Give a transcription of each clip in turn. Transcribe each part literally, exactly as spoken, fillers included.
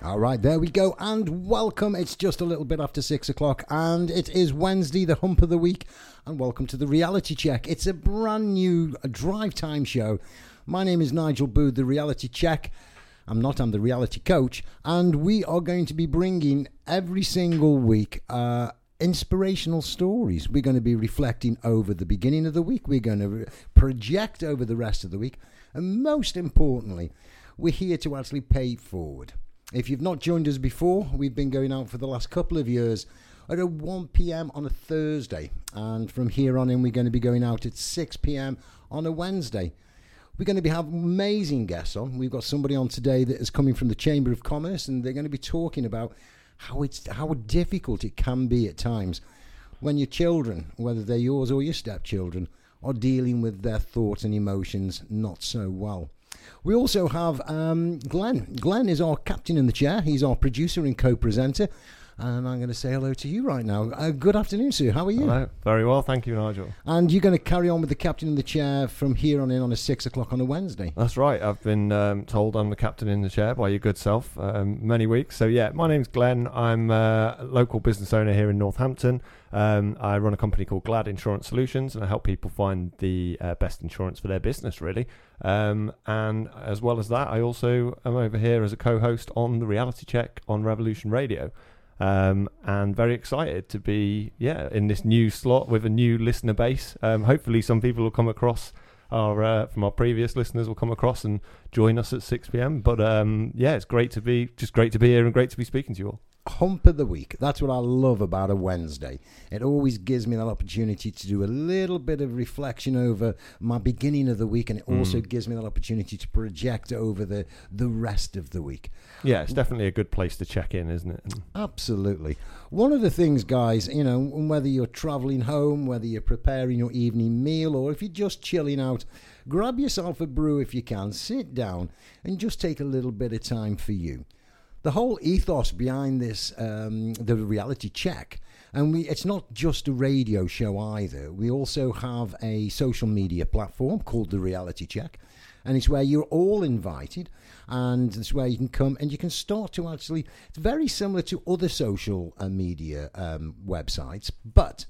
All right, there we go, and welcome. It's just a little bit after six o'clock, and it is Wednesday, the hump of the week, and welcome to the Reality Check. It's a brand new drive time show. My name is Nigel Booth, the Reality Check. I'm not, I'm the reality coach, and we are going to be bringing every single week uh, inspirational stories. We're going to be reflecting over the beginning of the week. We're going to re- project over the rest of the week, and most importantly, we're here to actually pay it forward. If you've not joined us before, we've been going out for the last couple of years at one p.m. on a Thursday. And from here on in, we're going to be going out at six p.m. on a Wednesday. We're going to be having amazing guests on. We've got somebody on today that is coming from the Chamber of Commerce, and they're going to be talking about how it's how difficult it can be at times when your children, whether they're yours or your stepchildren, are dealing with their thoughts and emotions not so well. We also have um, Glenn. Glenn is our captain in the chair. He's our producer and co-presenter. And I'm going to say hello to you right now. Uh, good afternoon, sir. How are you? Hello. Very well, thank you, Nigel. And you're going to carry on with the captain in the chair from here on in on a six o'clock on a Wednesday. That's right. I've been um, told I'm the captain in the chair by your good self um, many weeks. So, yeah, my name's Glenn. I'm uh, a local business owner here in Northampton. Um, I run a company called Glad Insurance Solutions, and I help people find the uh, best insurance for their business, really. Um, and as well as that, I also am over here as a co-host on the Reality Check on Revolution Radio. Um, and very excited to be, yeah, in this new slot with a new listener base. Um, hopefully some people will come across our, uh, from our previous listeners will come across and join us at six p.m. But, um, yeah, it's great to be, just great to be here and great to be speaking to you all. Hump of the week. That's what I love about a Wednesday. It always gives me that opportunity to do a little bit of reflection over my beginning of the week, and it mm. also gives me that opportunity to project over the, the rest of the week. Yeah, it's definitely a good place to check in, isn't it? Absolutely. One of the things, guys, you know, whether you're traveling home, whether you're preparing your evening meal, or if you're just chilling out, grab yourself a brew if you can, sit down, and just take a little bit of time for you. The whole ethos behind this, um, the Reality Check, and we it's not just a radio show either. We also have a social media platform called the Reality Check, and it's where you're all invited, and it's where you can come and you can start to actually, it's very similar to other social uh, media um, websites, but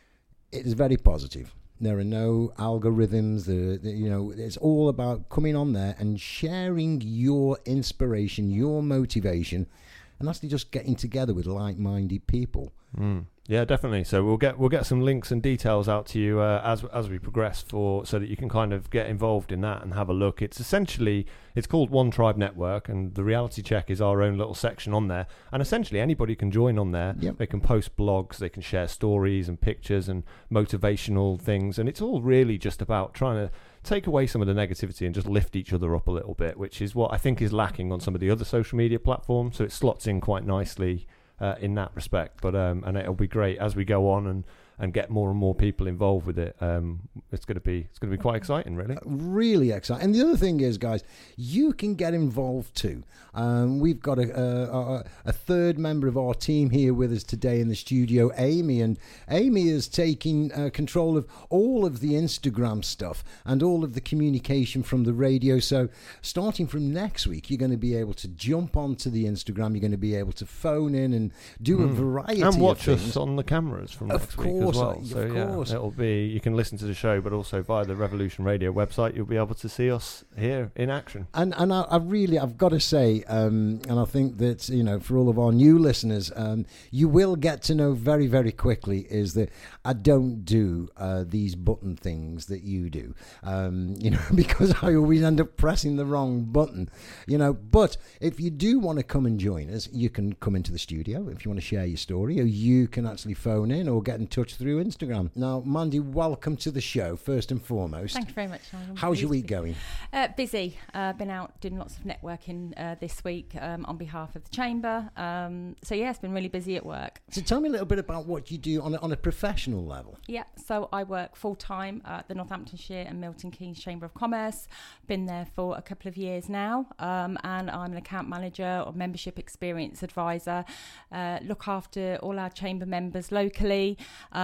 it is very positive. There are no algorithms. The, the, you know, it's all about coming on there and sharing your inspiration, your motivation, and actually just getting together with like-minded people. Mm. Yeah, definitely. So we'll get we'll get some links and details out to you uh, as as we progress, for so that you can kind of get involved in that and have a look. It's essentially it's called One Tribe Network, and the Reality Check is our own little section on there. And essentially anybody can join on there. Yep. They can post blogs, they can share stories and pictures and motivational things, and it's all really just about trying to take away some of the negativity and just lift each other up a little bit, which is what I think is lacking on some of the other social media platforms. So it slots in quite nicely Uh, in that respect, but um, and it'll be great as we go on and, and get more and more people involved with it. Um, it's going to be it's going to be quite exciting, really. Uh, really exciting. And the other thing is, guys, you can get involved too. Um, we've got a, a a third member of our team here with us today in the studio, Amy, and Amy is taking uh, control of all of the Instagram stuff and all of the communication from the radio. So starting from next week, you're going to be able to jump onto the Instagram. You're going to be able to phone in and do mm. a variety and watch of things. us on the cameras from of next course, week as well. Of so course. yeah, it'll be you can listen to the show, but also via the Revolution Radio website, you'll be able to see us here in action. And and I, I really I've got to say, um, and I think that you know for all of our new listeners, um, you will get to know very very quickly is that I don't do uh, these button things that you do, um, you know, because I always end up pressing the wrong button, you know. But if you do want to come and join us, you can come into the studio if you want to share your story, or you can actually phone in or get in touch through Instagram. Now, Mandy, welcome to the show, first and foremost. Thank you very much. I'm How's your week going? Uh, busy. Uh, been out doing lots of networking uh, this week um, on behalf of the Chamber. Um, so, yeah, it's been really busy at work. So tell me a little bit about what you do on a, on a professional level. Yeah, so I work full-time at the Northamptonshire and Milton Keynes Chamber of Commerce. Been there for a couple of years now, um, and I'm an account manager or membership experience advisor. Uh, look after all our chamber members locally. Um,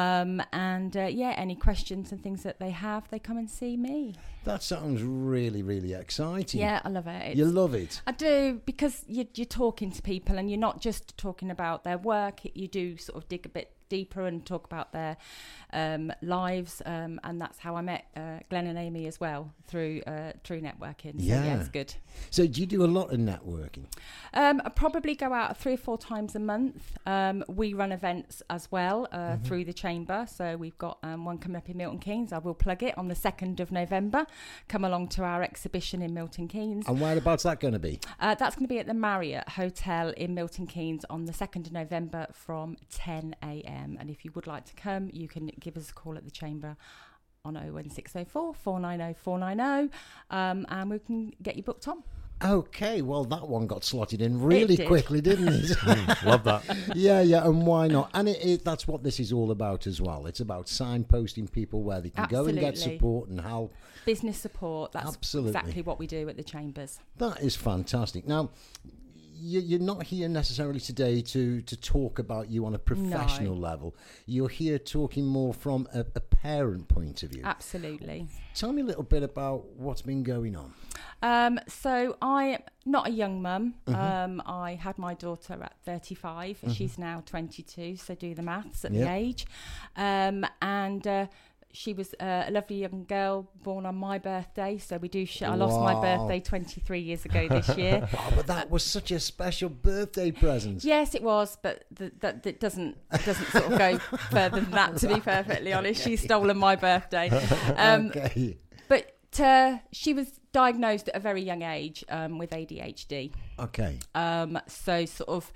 Um, and uh, yeah, any questions and things that they have, they come and see me. That sounds really, really exciting. Yeah, I love it. It's, you love it. I do, because you, you're talking to people and you're not just talking about their work. You do sort of dig a bit deeper and talk about their um, lives, um, and that's how I met uh, Glenn and Amy as well, through uh, through networking. So, Yeah. yeah, it's good. So do you do a lot of networking? Um, I probably go out three or four times a month. Um, we run events as well uh, Mm-hmm. through the chamber. So we've got um, one coming up in Milton Keynes. I will plug it on the second of November. Come along to our exhibition in Milton Keynes. And whereabouts that going to be? Uh, that's going to be at the Marriott Hotel in Milton Keynes on the second of November from ten a.m. And if you would like to come, you can give us a call at the chamber on oh one six oh four, four nine oh, four nine oh, um, and we can get you booked on. Okay, well, that one got slotted in really did. quickly, didn't it? Mm, love that. Yeah, yeah, and why not? And it, it, that's what this is all about as well. It's about signposting people where they can go and get Absolutely. support and help. Business support, that's Absolutely. exactly what we do at the chambers. That is fantastic. Now, you, you're not here necessarily today to, to talk about you on a professional No. level. You're here talking more from a, a parent point of view. Absolutely. Tell me a little bit about what's been going on. Um, so I'm not a young mum. Mhm. Um, I had my daughter at thirty-five. Mhm. She's now twenty-two, so do the maths at Yep. the age. Um, and uh, she was uh, a lovely young girl born on my birthday. So we do. Sh- I lost my Wow. birthday twenty-three years ago this year. Oh, but that was such a special birthday present. Yes, it was, but th- that that doesn't doesn't sort of go further than that. To be perfectly honest, she's stolen my birthday. Um, Okay. But uh, she was diagnosed at a very young age um, with A D H D. Okay. Um, so sort of,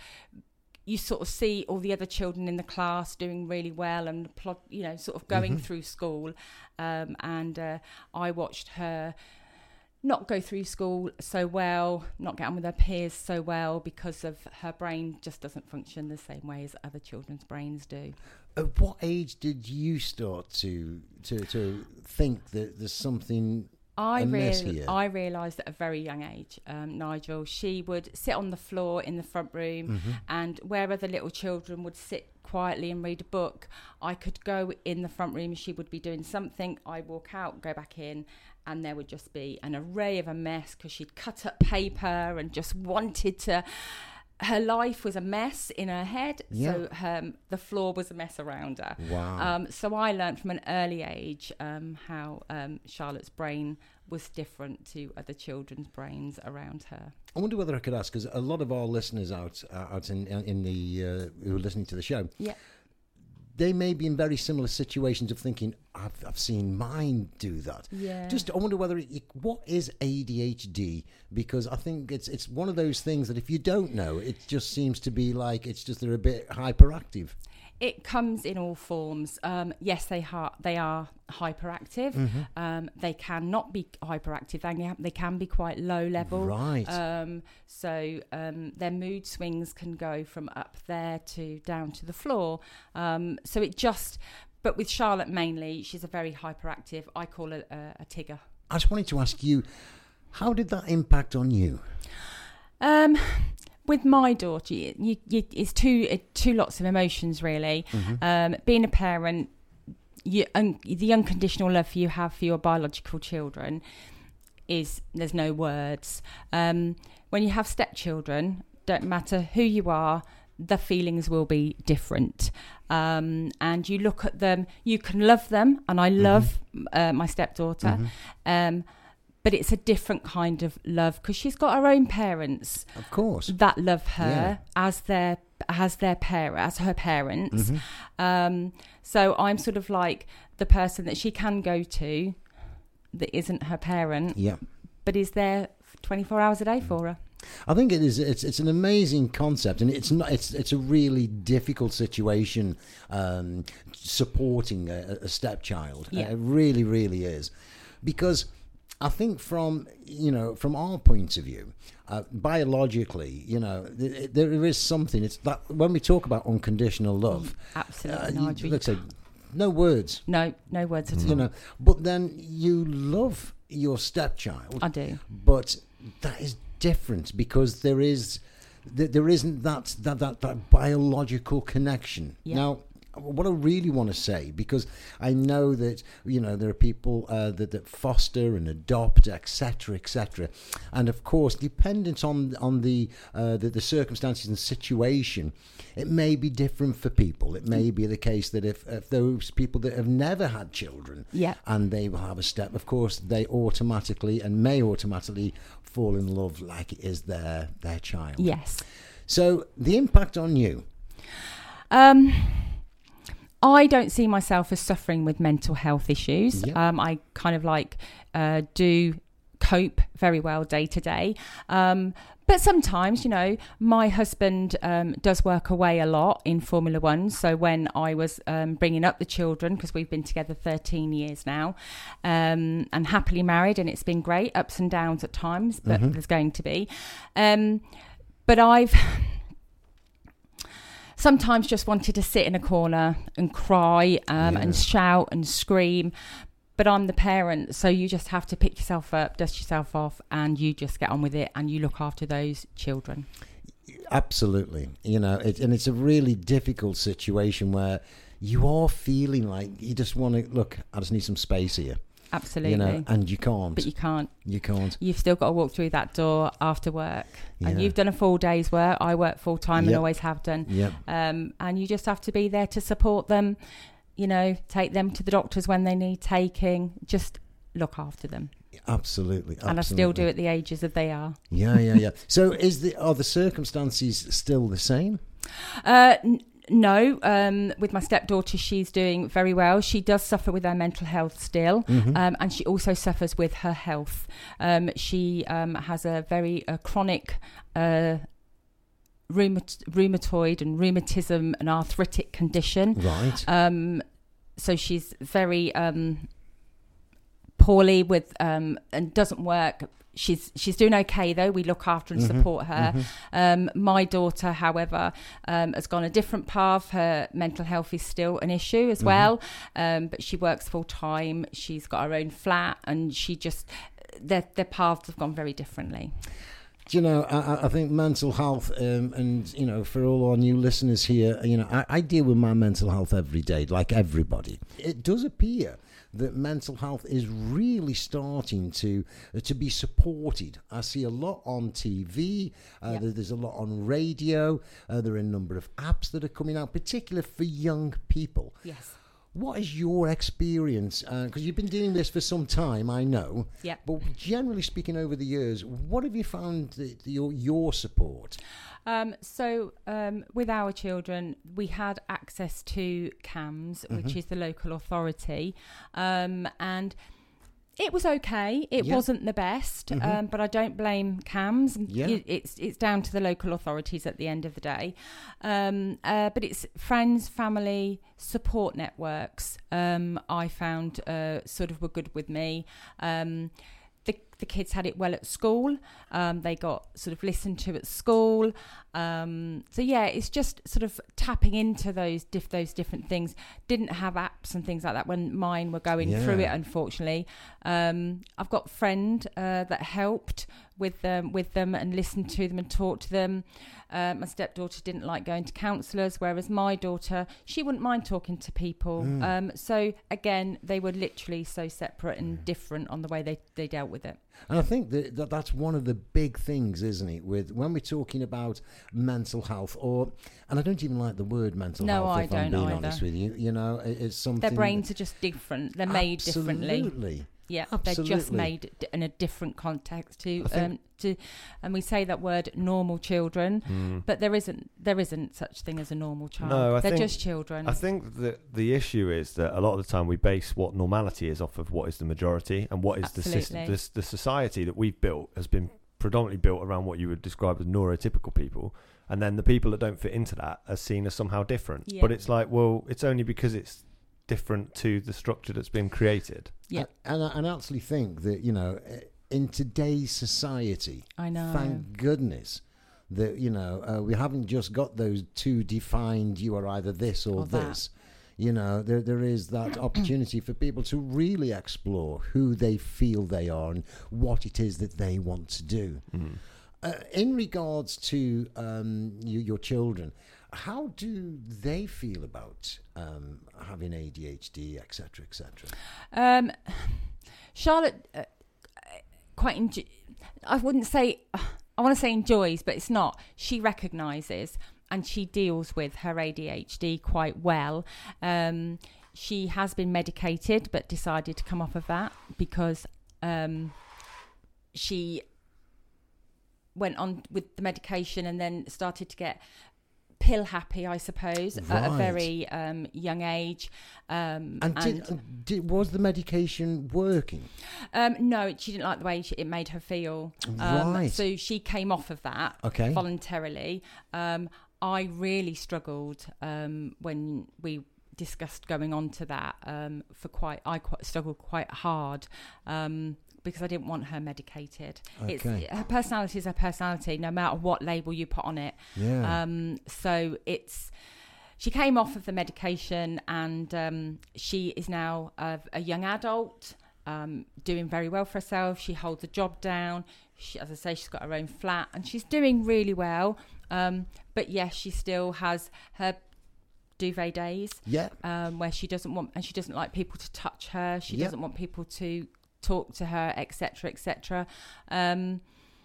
you sort of see all the other children in the class doing really well and plod, you know, sort of going Mhm. through school. Um, and uh, I watched her not go through school so well, not get on with her peers so well, because of her brain just doesn't function the same way as other children's brains do. At what age did you start to to to think that there's something? I a mess real, here? I realised at a very young age, um, Nigel, she would sit on the floor in the front room, Mhm. and where other little children would sit quietly and read a book, I could go in the front room and she would be doing something. I'd walk out, go back in, and there would just be an array of a mess because she'd cut up paper and just wanted to... Her life was a mess in her head, Yeah. so her, the floor was a mess around her. Wow. Um, so I learned from an early age um, how um, Charlotte's brain was different to other children's brains around her. I wonder whether I could ask, because a lot of our listeners out uh, out in in the uh, who are listening to the show, Yeah. they may be in very similar situations of thinking, I've I've seen mine do that. Yeah. Just, I wonder whether it, what is A D H D, because I think it's it's one of those things that if you don't know, it just seems to be like it's just they're a bit hyperactive. It comes in all forms. Um, yes, they ha- they are hyperactive. Mm-hmm. Um, they cannot be hyperactive. They can, they can be quite low level. Right. Um, so um, their mood swings can go from up there to down to the floor. Um, so it just, but with Charlotte mainly, she's a very hyperactive. I call her a, a Tigger. I just wanted to ask you, how did that impact on you? Um, with my daughter, you, you, it's two uh, two lots of emotions really. Mm-hmm. Um, being a parent, you, un, the unconditional love you have for your biological children is there's no words. Um, when you have stepchildren, don't matter who you are, the feelings will be different. Um, and you look at them, you can love them, and I love uh, my stepdaughter. Mm-hmm. Um, but it's a different kind of love because she's got her own parents Of course. that love her Yeah. as their as their parent as her parents. Mhm. Um, so I'm sort of like the person that she can go to that isn't her parent, Yeah. but is there twenty-four hours a day for her. I think it is. It's it's an amazing concept, and it's not. It's it's a really difficult situation um, supporting a, a stepchild. Yeah. It really, really is, because I think from you know from our point of view, uh, biologically, you know, th- there is something. It's that when we talk about unconditional love, Absolutely, uh, you- Nigel. let's say, no words, No, no words at all. you know, but then you love your stepchild. I do. But that is different because there is th- there isn't that that that, that biological connection. Yeah. Now, what I really want to say, because I know that, you know, there are people uh, that, that foster and adopt, et cetera, et cetera. And of course, dependent on on the, uh, the the circumstances and situation, it may be different for people. It may be the case that if, if those people that have never had children, yeah. and they will have a step, of course, they automatically and may automatically fall in love like it is their their child. Yes. So the impact on you. Um, I don't see myself as suffering with mental health issues. Yep. Um, I kind of like uh, do cope very well day to day. Um, but sometimes, you know, my husband um, does work away a lot in Formula One. So when I was um, bringing up the children, because we've been together thirteen years now, um, and happily married, and it's been great, ups and downs at times, but Mm-hmm. there's going to be. Um, but I've... sometimes just wanted to sit in a corner and cry um, Yeah. and shout and scream. But I'm the parent, so you just have to pick yourself up, dust yourself off, and you just get on with it, and you look after those children. Absolutely. You know, it, and it's a really difficult situation where you are feeling like you just want to, look, I just need some space here. Absolutely. You know, and you can't. But you can't. You can't. You've still got to walk through that door after work. Yeah. And you've done a full day's work. I work full time Yep. and always have done. Yep. Um, and you just have to be there to support them, you know, take them to the doctors when they need taking, just look after them. Absolutely. Absolutely. And I still do at the ages that they are. Yeah, yeah, yeah. So is the are the circumstances still the same? Uh, n- no, um, with my stepdaughter, she's doing very well. She does suffer with her mental health still, Mm-hmm. um, and she also suffers with her health. Um, she um, has a very uh, chronic uh, rheumat- rheumatoid and rheumatism and arthritic condition. Right. Um, so she's very um, poorly with um, and doesn't work. She's she's doing okay though. We look after and Mm-hmm. support her. Mm-hmm. Um, my daughter, however, um, has gone a different path. Her mental health is still an issue as Mm-hmm. well, um, but she works full time. She's got her own flat, and she just their their paths have gone very differently. Do you know, I, I think mental health, um, and, you know, for all our new listeners here, you know, I, I deal with my mental health every day, like everybody. It does appear that mental health is really starting to uh, to be supported. I see a lot on T V, uh, Yep. there, there's a lot on radio, uh, there are a number of apps that are coming out, particularly for young people. Yes. What is your experience? Because uh, you've been doing this for some time, I know. Yeah. But generally speaking, over the years, what have you found the, the, your, your support? Um, so um, with our children, we had access to C A M S, which Mm-hmm. is the local authority, um, and it was okay. It Yeah. wasn't the best, Mhm. um, but I don't blame C A M S. Yeah. It- It's it's down to the local authorities at the end of the day. Um, uh, but it's friends, family, support networks. Um, I found uh, sort of were good with me. Um, the the kids had it well at school. Um, they got sort of listened to at school. Um, so yeah, it's just sort of tapping into those diff- those different things. Didn't have apps and things like that when mine were going Yeah. through it, unfortunately. Um, I've got a friend uh, that helped with them with them and listened to them and talked to them. Uh, my stepdaughter didn't like going to counsellors, whereas my daughter, she wouldn't mind talking to people. Mm. Um, so again, they were literally so separate and different on the way they, they dealt with it. And I think that, that that's one of the big things, isn't it, with when we're talking about mental health, or, and I don't even like the word mental No, health, I if I'm don't being either. honest with you. You know, it, it's something... Their brains are just different. They're made differently. Absolutely. Yeah, they're just Absolutely. made d- in a different context to I think- um to, and we say that word normal children, Mm. but there isn't there isn't such thing as a normal child. No, I they're think- just children. I think that the issue is that a lot of the time we base what normality is off of what is the majority and what is the system. Absolutely. This, the society that we've built has been predominantly built around what you would describe as neurotypical people, and then the people that don't fit into that are seen as somehow different. Yeah. But it's like, well, it's only because it's different to the structure that's been created. Yeah. And, and I and I actually think that, you know, in today's society, I know. thank goodness that, you know, uh, we haven't just got those two defined, you are either this or, Or that. this. You know, there there is that opportunity for people to really explore who they feel they are and what it is that they want to do. Mm. Uh, in regards to um, you, your children, how do they feel about um, having A D H D, et cetera, et cetera? Um, Charlotte, uh, quite enjoy- I wouldn't say, I want to say enjoys, but it's not. She recognises and she deals with her A D H D quite well. Um, she has been medicated, but decided to come off of that because um, she went on with the medication and then started to get pill happy, I suppose, Right. at a very um, young age. Um, And, and did, did, was the medication working? um, no, she didn't like the way she, it made her feel. Um, Right. So she came off of that Okay. voluntarily. Um, I really struggled um, when we discussed going on to that. Um, for quite, I quite struggled quite hard. Um, because I didn't want her medicated. Okay. It's her personality is her personality, no matter what label you put on it. Yeah. Um, so it's she came off of the medication, and um, she is now a, a young adult, um, doing very well for herself. She holds a job down. She, as I say, she's got her own flat, and she's doing really well. Um, but yes, she still has her duvet days. Yeah. Um, where she doesn't want, and she doesn't like people to touch her. She Yeah. doesn't want people to talk to her, etc, etc. Um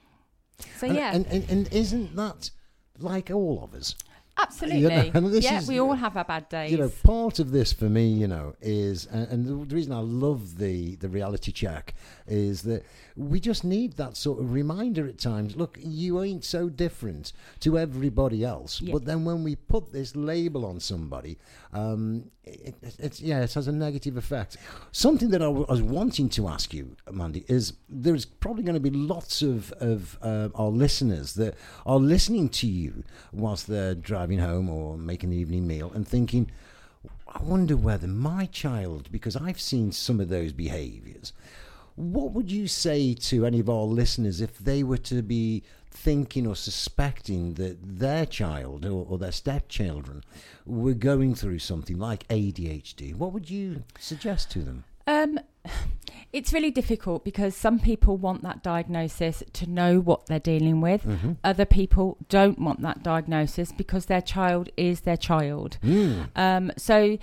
so And, yeah, and, and, and isn't that like all of us? absolutely. You know, and this yeah, is- we all have our bad days. You know, part of this for me, you know, is, and, and the, the reason I love the, the reality check is that we just need that sort of reminder at times. Look, you ain't so different to everybody else. Yeah. But then when we put this label on somebody, um, it, it, it's, yeah, it has a negative effect. Something that I w- I was wanting to ask you, Mandy, is there's probably going to be lots of, of uh, our listeners that are listening to you whilst they're driving home or making the evening meal and thinking, I wonder whether my child, because I've seen some of those behaviours, what would you say to any of our listeners if they were to be thinking or suspecting that their child or, or their stepchildren were going through something like A D H D? What would you suggest to them? Um, it's really difficult because some people want that diagnosis to know what they're dealing with. Mm-hmm. Other people don't want that diagnosis because their child is their child. Mm. Um, so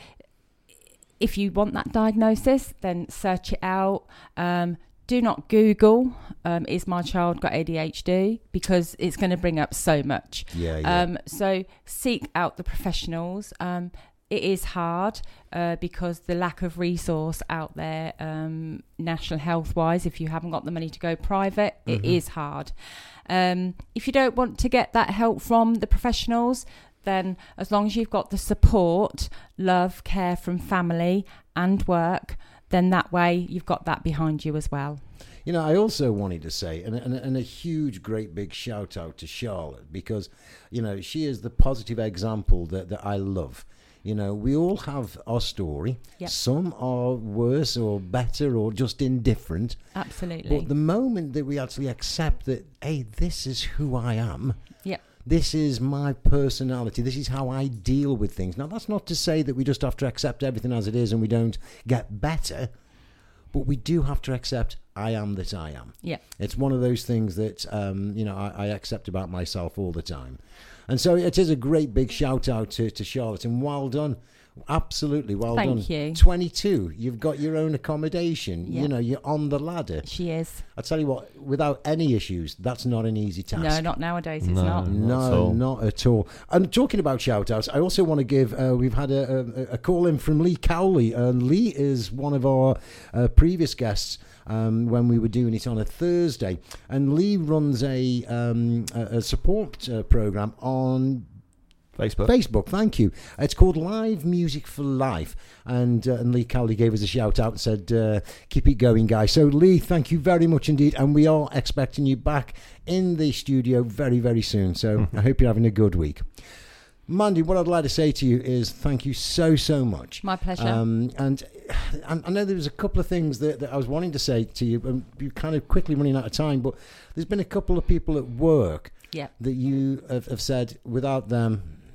if you want that diagnosis, then search it out. Um, do not Google, um, is my child got A D H D? Because it's going to bring up so much. Yeah, yeah. Um, so seek out the professionals. Um, it is hard uh, because the lack of resource out there, um, national health wise, if you haven't got the money to go private, Mm-hmm. it is hard. Um, if you don't want to get that help from the professionals, then as long as you've got the support, love, care from family and work, then that way you've got that behind you as well. You know, I also wanted to say, and, and, and a huge, great big shout out to Charlotte, because, you know, she is the positive example that, that I love. You know, we all have our story. Yep. Some are worse or better or just indifferent. Absolutely. But the moment that we actually accept that, hey, this is who I am. Yep. This is my personality. This is how I deal with things. Now, that's not to say that we just have to accept everything as it is and we don't get better. But we do have to accept I am that I am. Yeah. It's one of those things that, um, you know, I, I accept about myself all the time. And so it is a great big shout out to, to Charlotte, and well done. Absolutely, well Thank done. you. twenty-two, you've got your own accommodation. Yeah. You know, you're on the ladder. She is. I tell you what, without any issues, that's not an easy task. No, not nowadays. It's No. not. Not at No, all. not at all. And talking about shout outs, I also want to give, uh, we've had a, a, a call in from Lee Cowley. Uh, Lee is one of our uh, previous guests um, when we were doing it on a Thursday. And Lee runs a, um, a, a support uh, program on Facebook. Facebook, thank you. It's called Live Music for Life. And, uh, and Lee Cowley gave us a shout out and said, uh, keep it going, guys. So, Lee, thank you very much indeed. And we are expecting you back in the studio very, very soon. So, I hope you're having a good week. Mandy, what I'd like to say to you is thank you so, so much. My pleasure. Um, and I I know there was a couple of things that, that I was wanting to say to you, and you're kind of quickly running out of time, but there's been a couple of people at work Yeah. that you have, have said without them,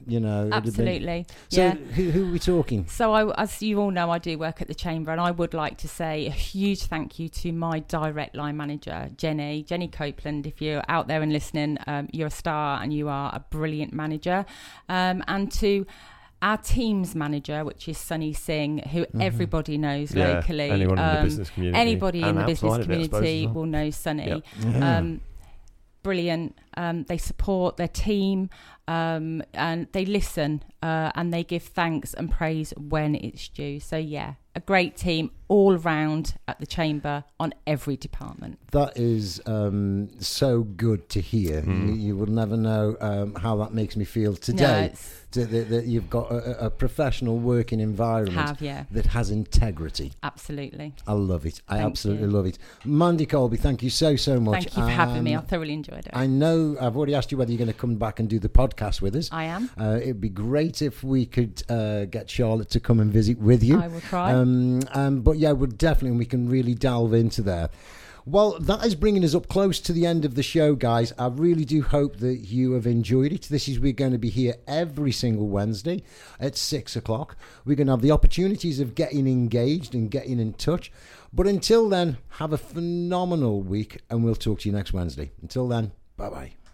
you know. Absolutely. So yeah. who, who are we talking? So I, as you all know, I do work at the Chamber, and I would like to say a huge thank you to my direct line manager, Jenny, Jenny Copeland. If you're out there and listening, um, you're a star and you are a brilliant manager. Um, and to our team's manager, which is Sunny Singh, who mm-hmm. everybody knows yeah, locally. Anyone um, in the business community. Anybody in the business community well. will know Sunny. Yep. Yeah. Um, brilliant. Um, they support their team um, and they listen uh, and they give thanks and praise when it's due. So, yeah, a great team all round at the Chamber on every department. That is um, so good to hear. Mm. You, you will never know um, how that makes me feel today. No, to, that, that you've got a, a professional working environment have, yeah. that has integrity. Absolutely. I love it. I Thank absolutely you. love it. Mandy Colby, thank you so, so much. Thank you for having me. I thoroughly enjoyed it. I know I've already asked you whether you're going to come back and do the podcast with us. I am. Uh, it'd be great if we could uh, get Charlotte to come and visit with you. I will try. Um, um, but yeah, we're definitely, and we can really delve into there. Well, that is bringing us up close to the end of the show, guys. I really do hope that you have enjoyed it. This is, we're going to be here every single Wednesday at six o'clock. We're going to have the opportunities of getting engaged and getting in touch. But until then, have a phenomenal week, and we'll talk to you next Wednesday. Until then, bye-bye.